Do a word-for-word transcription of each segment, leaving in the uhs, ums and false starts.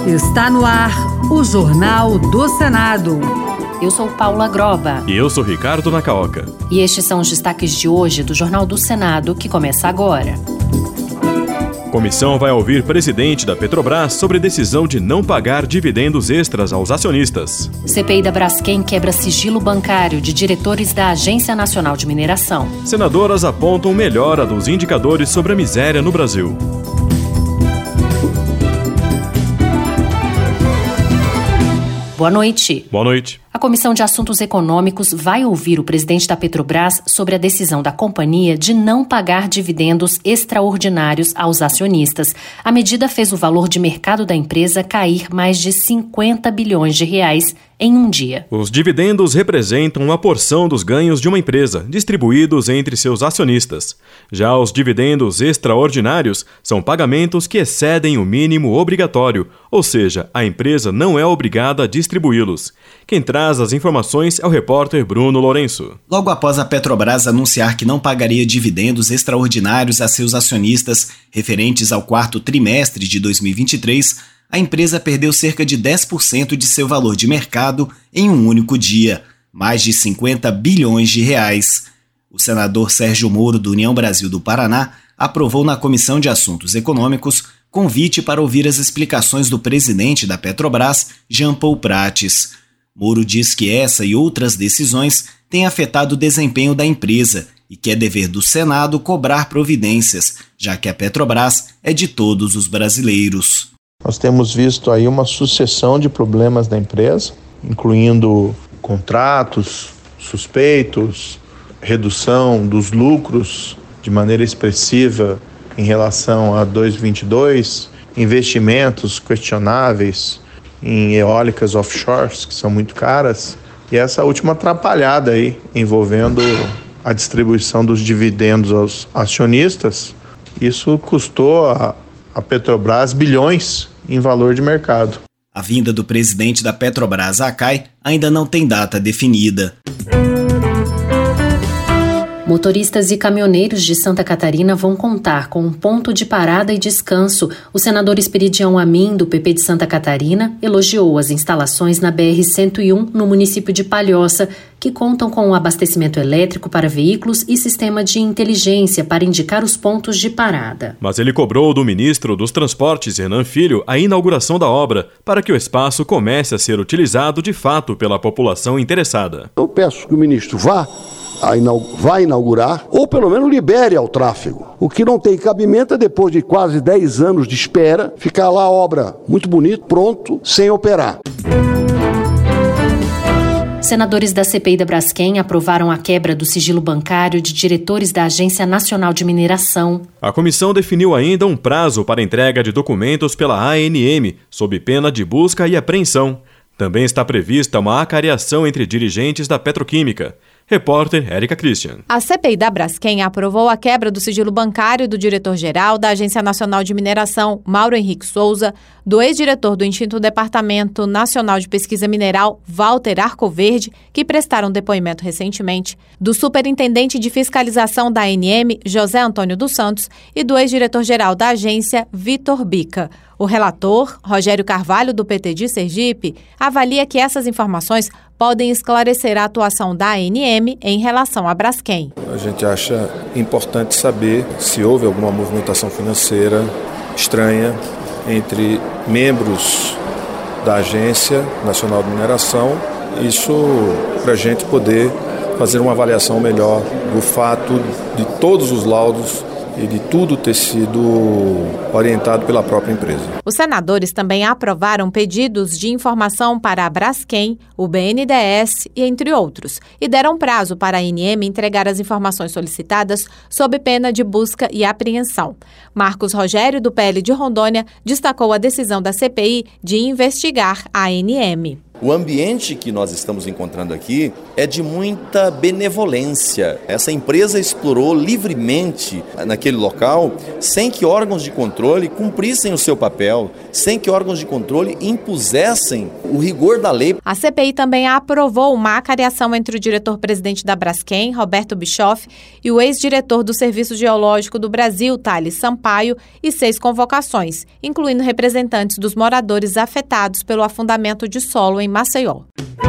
Está no ar o Jornal do Senado. Eu sou Paula Groba. E eu sou Ricardo Nacaoca. E estes são os destaques de hoje do Jornal do Senado, que começa agora. Comissão vai ouvir presidente da Petrobras sobre decisão de não pagar dividendos extras aos acionistas. C P I da Braskem quebra sigilo bancário de diretores da Agência Nacional de Mineração. Senadoras apontam melhora dos indicadores sobre a miséria no Brasil. Boa noite. Boa noite. A Comissão de Assuntos Econômicos vai ouvir o presidente da Petrobras sobre a decisão da companhia de não pagar dividendos extraordinários aos acionistas. A medida fez o valor de mercado da empresa cair mais de cinquenta bilhões de reais em um dia. Os dividendos representam uma porção dos ganhos de uma empresa, distribuídos entre seus acionistas. Já os dividendos extraordinários são pagamentos que excedem o mínimo obrigatório, ou seja, a empresa não é obrigada a distribuí-los. Quem traz as informações é o repórter Bruno Lourenço. Logo após a Petrobras anunciar que não pagaria dividendos extraordinários a seus acionistas referentes ao quarto trimestre de dois mil e vinte e três, a empresa perdeu cerca de dez por cento de seu valor de mercado em um único dia, mais de cinquenta bilhões de reais. O senador Sérgio Moro, do União Brasil do Paraná, aprovou na Comissão de Assuntos Econômicos convite para ouvir as explicações do presidente da Petrobras, Jean Paul Prates. Moro diz que essa e outras decisões têm afetado o desempenho da empresa e que é dever do Senado cobrar providências, já que a Petrobras é de todos os brasileiros. Nós temos visto aí uma sucessão de problemas da empresa, incluindo contratos suspeitos, redução dos lucros de maneira expressiva em relação a dois mil e vinte e dois, investimentos questionáveis em eólicas offshores, que são muito caras, e essa última atrapalhada aí, envolvendo a distribuição dos dividendos aos acionistas. Isso custou a, a Petrobras bilhões em valor de mercado. A vinda do presidente da Petrobras à C A I ainda não tem data definida. Motoristas e caminhoneiros de Santa Catarina vão contar com um ponto de parada e descanso. O senador Esperidião Amin, do P P de Santa Catarina, elogiou as instalações na B R cento e um, no município de Palhoça, que contam com um abastecimento elétrico para veículos e sistema de inteligência para indicar os pontos de parada. Mas ele cobrou do ministro dos Transportes, Renan Filho, a inauguração da obra, para que o espaço comece a ser utilizado de fato pela população interessada. Eu peço que o ministro vá vai inaugurar, ou pelo menos libere ao tráfego. O que não tem cabimento é, depois de quase dez anos de espera, ficar lá a obra muito bonita, pronto, sem operar. Senadores da C P I da Braskem aprovaram a quebra do sigilo bancário de diretores da Agência Nacional de Mineração. A comissão definiu ainda um prazo para entrega de documentos pela A N M, sob pena de busca e apreensão. Também está prevista uma acareação entre dirigentes da petroquímica. Repórter Érica Christian. A C P I da Braskem aprovou a quebra do sigilo bancário do diretor-geral da Agência Nacional de Mineração, Mauro Henrique Souza, do ex-diretor do extinto Departamento Nacional de Pesquisa Mineral, Walter Arcoverde, que prestaram depoimento recentemente, do superintendente de fiscalização da A N M, José Antônio dos Santos, e do ex-diretor-geral da agência, Vitor Bica. O relator, Rogério Carvalho, do P T de Sergipe, avalia que essas informações podem esclarecer a atuação da A N M em relação à Braskem. A gente acha importante saber se houve alguma movimentação financeira estranha entre membros da Agência Nacional de Mineração. Isso para a gente poder fazer uma avaliação melhor do fato de todos os laudos e de tudo ter sido orientado pela própria empresa. Os senadores também aprovaram pedidos de informação para a Braskem, o B N D E S e entre outros, e deram prazo para a A N M entregar as informações solicitadas sob pena de busca e apreensão. Marcos Rogério, do P L de Rondônia, destacou a decisão da C P I de investigar a A N M. O ambiente que nós estamos encontrando aqui é de muita benevolência. Essa empresa explorou livremente naquele local, sem que órgãos de controle cumprissem o seu papel, sem que órgãos de controle impusessem o rigor da lei. A C P I também aprovou uma acariação entre o diretor-presidente da Braskem, Roberto Bischoff, e o ex-diretor do Serviço Geológico do Brasil, Thales Sampaio, e seis convocações, incluindo representantes dos moradores afetados pelo afundamento de solo em Maceió.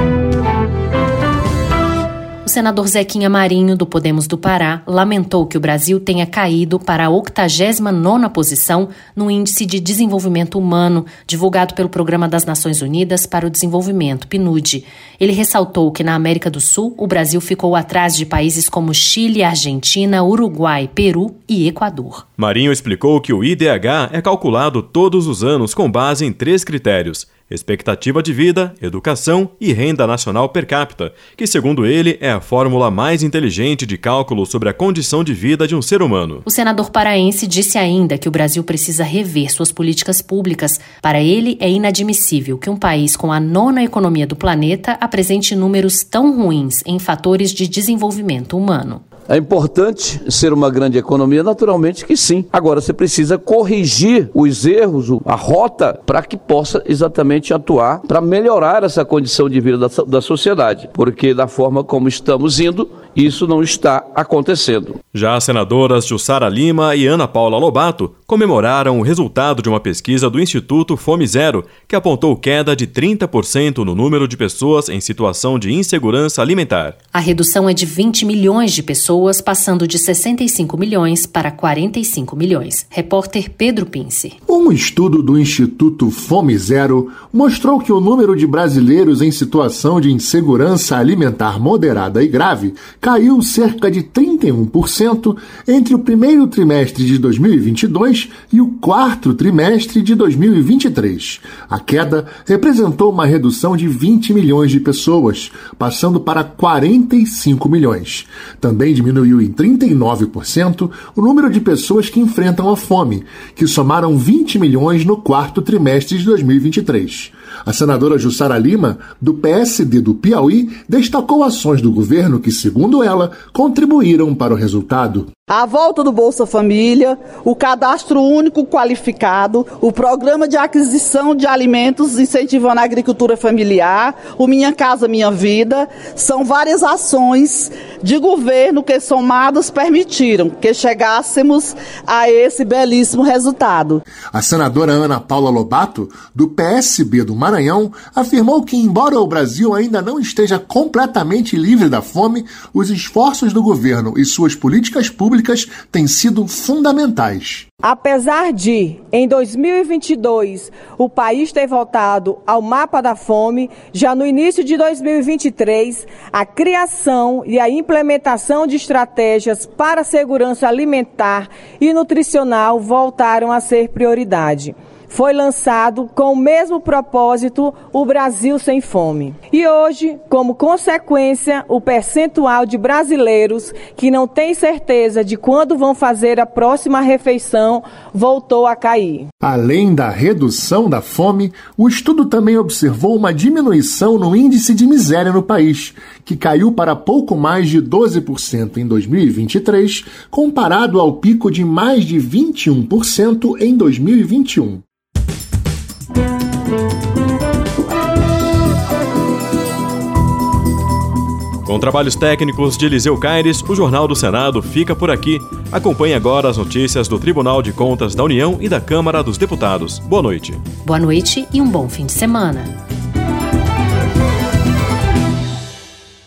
O senador Zequinha Marinho, do Podemos do Pará, lamentou que o Brasil tenha caído para a octagésima nona posição no Índice de Desenvolvimento Humano, divulgado pelo Programa das Nações Unidas para o Desenvolvimento, P N U D. Ele ressaltou que na América do Sul, o Brasil ficou atrás de países como Chile, Argentina, Uruguai, Peru e Equador. Marinho explicou que o I D H é calculado todos os anos com base em três critérios: expectativa de vida, educação e renda nacional per capita, que, segundo ele, é a fórmula mais inteligente de cálculo sobre a condição de vida de um ser humano. O senador paraense disse ainda que o Brasil precisa rever suas políticas públicas. Para ele, é inadmissível que um país com a nona economia do planeta apresente números tão ruins em fatores de desenvolvimento humano. É importante ser uma grande economia? Naturalmente que sim. Agora, você precisa corrigir os erros, a rota, para que possa exatamente atuar para melhorar essa condição de vida da, da sociedade. Porque da forma como estamos indo, isso não está acontecendo. Já as senadoras Jussara Lima e Ana Paula Lobato comemoraram o resultado de uma pesquisa do Instituto Fome Zero, que apontou queda de trinta por cento no número de pessoas em situação de insegurança alimentar. A redução é de vinte milhões de pessoas, passando de sessenta e cinco milhões para quarenta e cinco milhões. Repórter Pedro Pince. Um estudo do Instituto Fome Zero mostrou que o número de brasileiros em situação de insegurança alimentar moderada e grave caiu cerca de trinta e um por cento entre o primeiro trimestre de dois mil e vinte e dois e o quarto trimestre de dois mil e vinte e três. A queda representou uma redução de vinte milhões de pessoas, passando para quarenta e cinco milhões. Também diminuiu em trinta e nove por cento o número de pessoas que enfrentam a fome, que somaram vinte milhões no quarto trimestre de dois mil e vinte e três. A senadora Jussara Lima, do P S D do Piauí, destacou ações do governo que, segundo ela, contribuíram para o resultado. A volta do Bolsa Família, o cadastro único qualificado, o programa de aquisição de alimentos incentivando a agricultura familiar, o Minha Casa Minha Vida, são várias ações de governo que, somadas, permitiram que chegássemos a esse belíssimo resultado. A senadora Ana Paula Lobato, do P S B do Maranhão, afirmou que, embora o Brasil ainda não esteja completamente livre da fome, os esforços do governo e suas políticas públicas têm sido fundamentais. Apesar de, em dois mil e vinte e dois, o país ter voltado ao mapa da fome, já no início de dois mil e vinte e três, a criação e a implementação de estratégias para a segurança alimentar e nutricional voltaram a ser prioridade. Foi lançado com o mesmo propósito, o Brasil Sem Fome. E hoje, como consequência, o percentual de brasileiros que não têm certeza de quando vão fazer a próxima refeição voltou a cair. Além da redução da fome, o estudo também observou uma diminuição no índice de miséria no país, que caiu para pouco mais de doze por cento em dois mil e vinte e três, comparado ao pico de mais de vinte e um por cento em dois mil e vinte e um. Com trabalhos técnicos de Eliseu Caires, o Jornal do Senado fica por aqui. Acompanhe agora as notícias do Tribunal de Contas da União e da Câmara dos Deputados. Boa noite. Boa noite e um bom fim de semana.